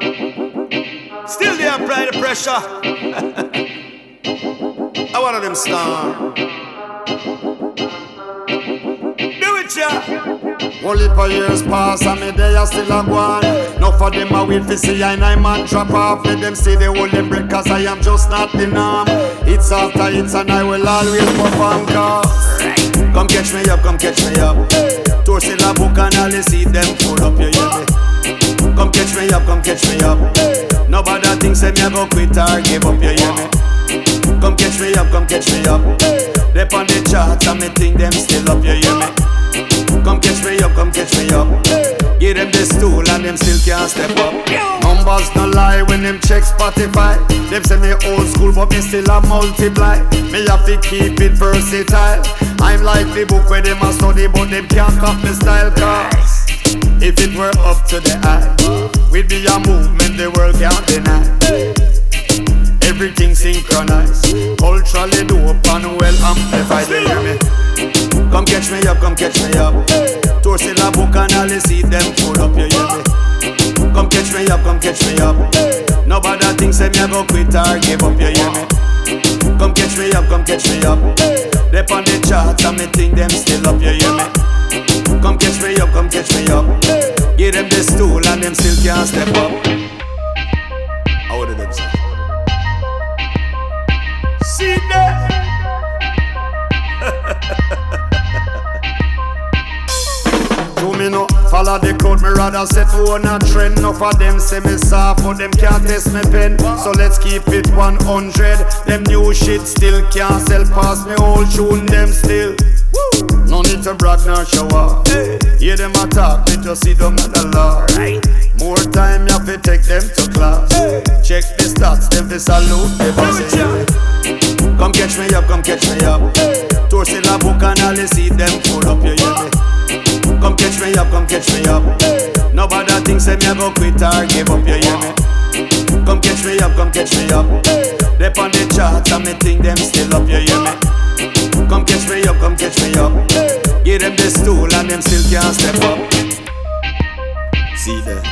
Still they apply the pressure. I want them star. Do it, yeah. Only for years pass and me they are still a gone. No for them a wait for see I man drop off. Let them see the whole them break cause I am just not the norm. It's after it's and I will always perform cause come catch me up, come catch me up. Tours in a book and all you see them full up, you hear me? Come catch me up, come catch me up. Nobody thinks that me a go quit or give up, you hear me? Come catch me up, come catch me up. They on the charts and me think them still up, you hear me? Come catch me up, come catch me up. Give them the stool and them still can't step up. Numbers no lie when them check Spotify. Them say me old school but me still a multiply. Me have to keep it versatile. I'm like the book where them a study but them can't copy me style cause if it were up to the eye, we'd be a movement the world can't deny. Everything synchronized, culturally dope and well amplified, you hear me? Come catch me up, come catch me up. Tours in a book and all you see them full up, you hear me? Come catch me up, come catch me up. Nobody thinks that me a go quit or give up, you hear me? Come catch me up, come catch me up. They on the charts and me think them still up, you hear me? Come catch me up, come catch me up. Give them the stool and them still can't step up. How did them say? See that? Do me no follow the crowd, me rather set for on a trend. Enough of them say me soft, but them can't test me pen. So let's keep it 100. Them new shit still can't sell past me old tune, them still. No need to brag nor show off. Hear them attack, me just see them on the law. More time you have to take them to class. Check the stats, them fi salute the boss. Come catch me up, come catch me up. Tours in a book and all you see them full up, you hear me? Come catch me up, come catch me up. Nobody thinks that me a go quit or give up, you hear me? Come catch me up, come catch me up. They on the charts and me think them still up, you hear me? Come catch me up, come catch me up. Give them the stool and them still can't step up. See there,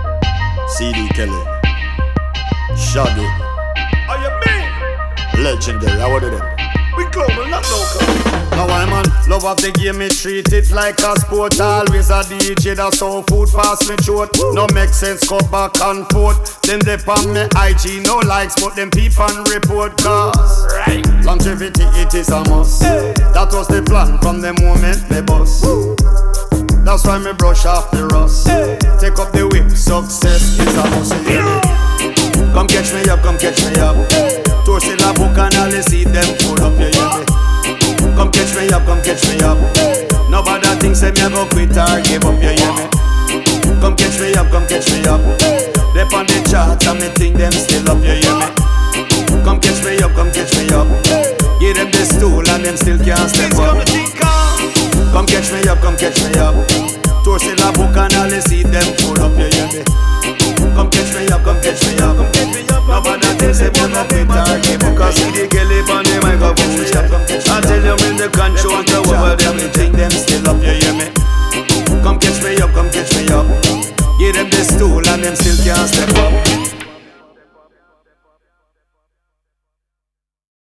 CD Kelly, Shaggy. Are you mean? Legendary, how are them? We global, not local. Now I'm on love of the game, me treat it like a sport. Always a DJ that's so food pass me short. No make sense, cut back and forth. Then they on me IG, no likes, but them people and report cause longevity it is a must. That was the plan from the moment they bust. That's why me brush off the rust. Take up the whip, success is a must. Come catch me up, come catch me up. Tours in a book and all you see them full up, you hear me? Come catch me up, come catch me up. Nobody thinks that me a go quit or give up, you hear me? Come catch me up, come catch me up. They on the charts and me think them still up, you hear me? Come catch me up, come catch me up. Give them the stool and them still can't step up. Come catch me up, come catch me up. Tours in a book and all you see them full up, you hear me? Come catch me up, come catch me up. Nobody thinks that me a go quit or give up. Cause see the girl on the microphone. I tell you I'm in the control, the world them think